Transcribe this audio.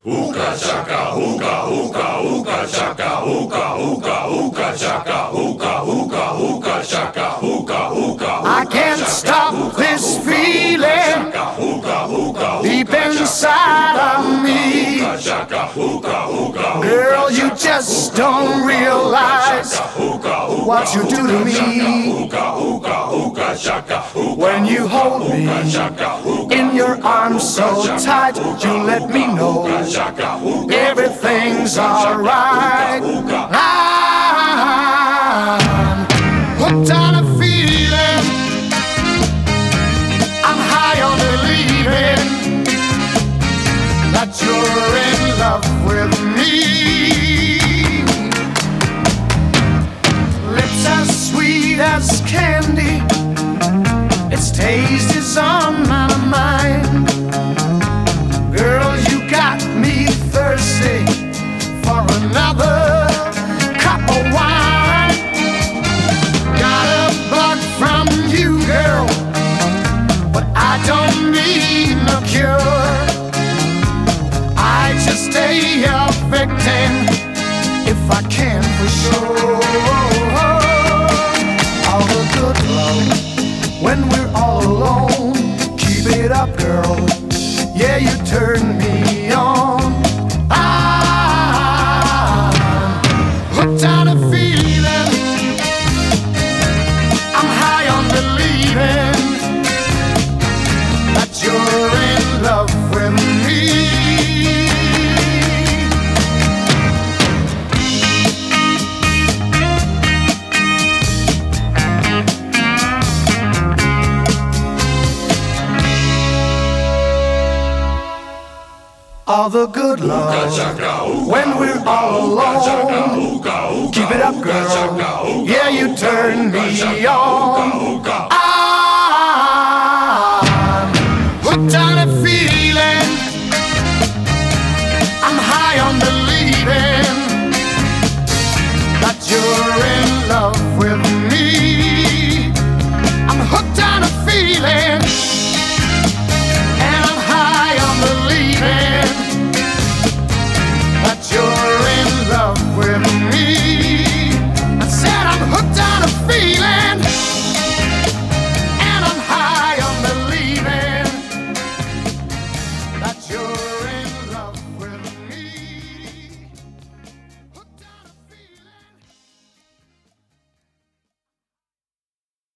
Ooka chaka, ooka, ooka, ooka chaka, ooka, ooka, ooka chaka, ooka, ooka, ooka chaka, ooka, ooka. I can't stop this feeling deep inside of me. Girl, you just don't realize what you do to me. When you hold me in your arms so tight, you let me know everything's alright. I'm hooked on a feeling, I'm high on believing that you're in love with me. Lips as sweet as candy, its taste is on my mind. Girl, you got me thirsty for another cup of wine. Got a bug from you, girl, but I don't need no cure. I just stay a victim if I can for sure. All the good love when we're all alone. Keep it up, girl. Yeah, you turn me on. I'm hooked on a feeling, I'm high on believing that you're in love with me. All the good love when we're all alone. Keep it up, girl. Yeah, you turn me on. I'm hooked on a feeling, I'm high on believing that you're